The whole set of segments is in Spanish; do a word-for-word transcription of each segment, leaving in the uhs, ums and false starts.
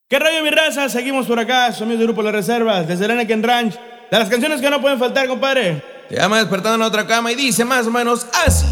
¿Qué rollo, mi raza? Seguimos por acá, somos del grupo Las Reservas, desde el Anakin Ranch. De las canciones que no pueden faltar, compadre. Se llama Despertando en la Otra Cama y dice más o menos así.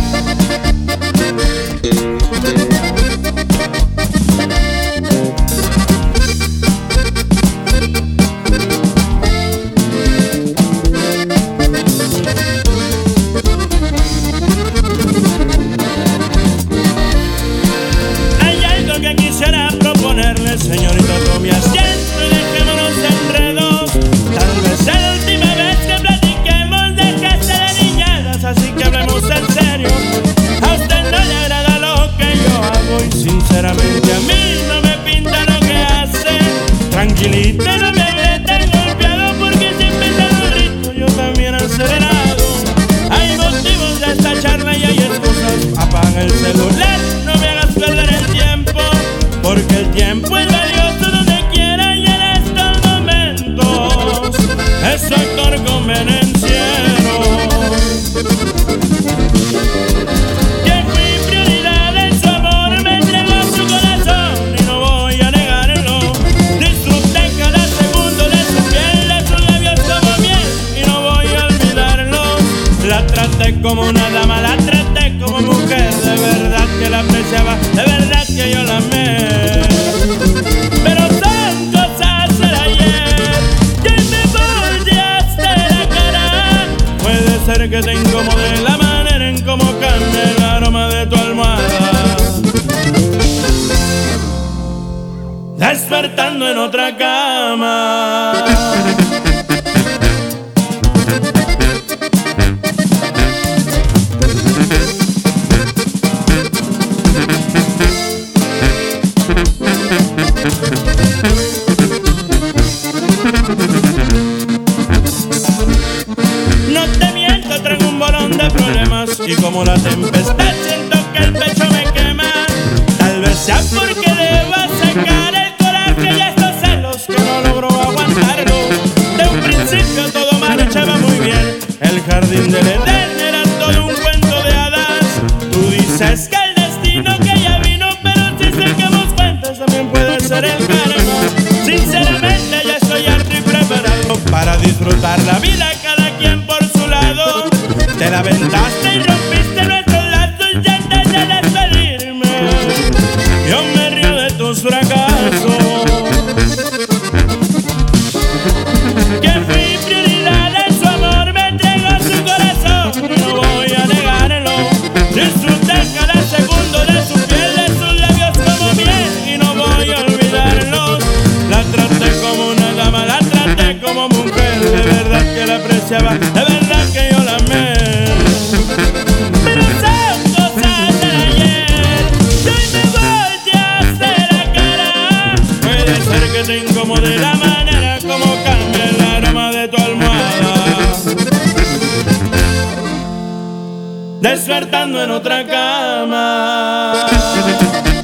Hay algo que quisiera proponerle, señorita, tome asiento y dejémonos enredos. Tal vez sea la última vez que platiquemos, déjese de niñadas, así que hablemos en serio. A usted no le agrada lo que yo hago y sinceramente a mí no me pinta lo que hace. Tranquilita, no me ve tan golpeado porque siempre te grito, yo también acelerado. Hay motivos de esta charla y hay excusas. Apaga el celular, no me hagas perder el tiempo, porque el tiempo es valioso donde quiera y en estos momentos es actor convenenciero. Que fui prioridad en su amor, me entregó su corazón y no voy a negarlo. Disfruté cada segundo de su piel, de sus labios como miel y no voy a olvidarlo. La traté como una dama, la traté como mujer, de verdad que la apreciaba, de verdad que yo la amé. Pero son cosas del ayer que me volteaste la cara. Puede ser que te incomode la manera en cómo cambia el aroma de tu almohada. Despertando en otra cama. No te miento, traigo un bolón de problemas y como la tempestad siento que el pecho me quema. Tal vez sea porque deba sacar el coraje y estos celos que no logro aguantarlo. De un principio todo marchaba muy bien, el jardín del Edén era todo un cuento de hadas. Tú dices que el destino que ya vino, pero si sacamos cuentas también puede ser el karma. Sinceramente ya estoy harto y preparado para disfrutar la vida, cada quien por su lado. Te la aventaste y rompiste nuestros lazos y antes de despedirme yo me río de tus fracasos. Que fui prioridad en su amor, me entregó su corazón y no voy a negarlo. Disfruté cada segundo de su piel, de sus labios como miel y no voy a olvidarlos. La traté como una dama, la traté como mujer, de verdad que la apreciaba, de verdad que yo la amé. Pero son cosas del ayer que hoy me volteaste la cara. Puede ser que te incomode la manera como cambia el aroma de tu almohada. Despertando en otra cama.